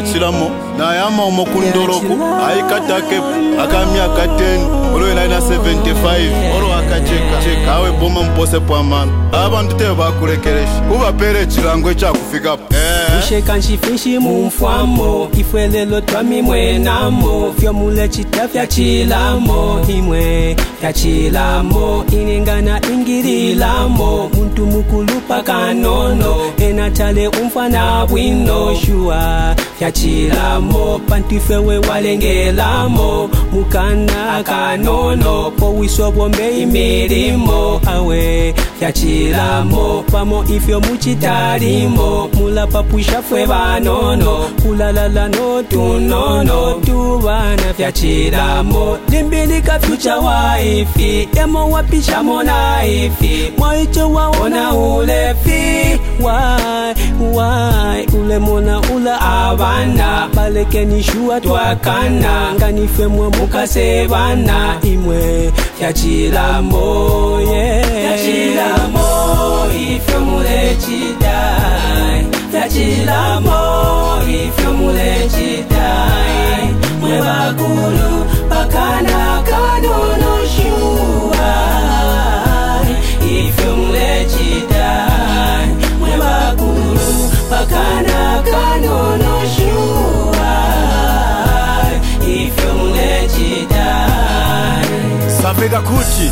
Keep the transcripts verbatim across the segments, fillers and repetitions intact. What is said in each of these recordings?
fyachilamo na yama omokundoroku aikatake akamia katen olo naina seventy-five oro akacheka cheka awe boma mpose pwamana abantu te bakurekeresha ubapere chilangwe cha kufika eh usheka nchifinshi mumfwamo ifwelelo twami mwenamo fyomule chita fyachilamo imwe fyachilamo inengana ingirilamo muntu mukulupa kanono enatale umfana bwino shua fyachilamo pantifewe walengelamo mukana kanono powiso bombe imirimo awe fyachilamo pamo ifyo muchitalimo mula papusha fwe banono kulalala no tunono tubana fyachilamo limbilika future waifi emo wapisha mona ifi mwaicho waona ulefi why why ule mona ula abana baleke nishua twakana nganife mwe mukasebana imwe fyachilamo yeah fyachilamo ifyo mule chidai fyachilamo ifyo mule chidai mwe bakulu bakana kanono shua ifyo mule chidai mwe bakulu bakana kanono shua ifyo mule chidai Savega kuti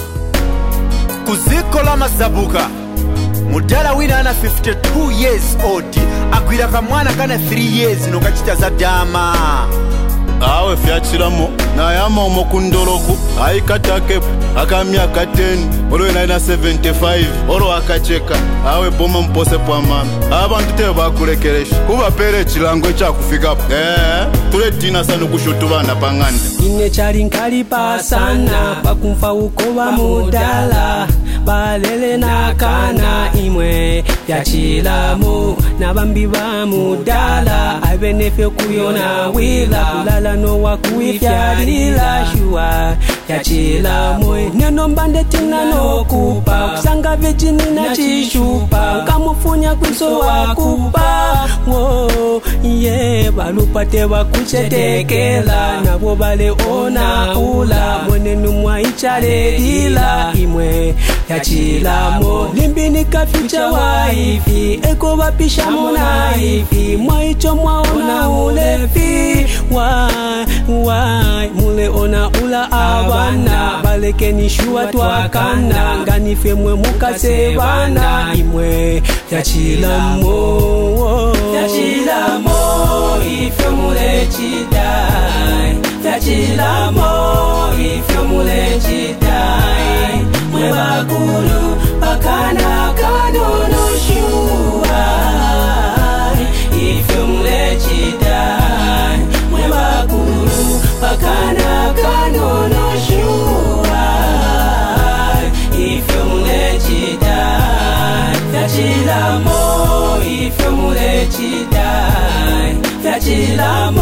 kuziko la masabuka mudala wina ana fifty-two years old akwira kamwana kana three years nokachita za dama awe fyachilamo na yama omokundoroku aikatake akamia katen olo naina seventy-five oro akacheka awe boma mpose pwamana abantu te bakurekeresha kubapere chilangwe cha kufika eh tule tina sanu kushutubana panganda ine chari nkali pasana pakumfa uko ba mudala balele nakana imwe fyachilamo nabambi ba mudala abenefe kuyona wila kulala no wakuifyalila shua fyachilamo neno mbande tina no kupa kusanga vijini na chishupa kamufunya kwiso wakupa wo yeah balupate wakuchetekela nabo bale ona ula mwenenu mwaichale ila imwe fyachilamo limbinika future waifi eko bapisha mona ifi mwaicho mwaona ulefi why why mule ona ula abana baleke nishua twakana nganife mwe mukasebana imwe fyachilamo fyachilamo ifyo mule chidai fyachilamo ifyo mule chidai mwe bakulu bakana kanono shua ifyo mule chidai mwe bakulu bakana kanono shua ifyo mule chidai fyachilamo ifyo mule chidai fyachilamo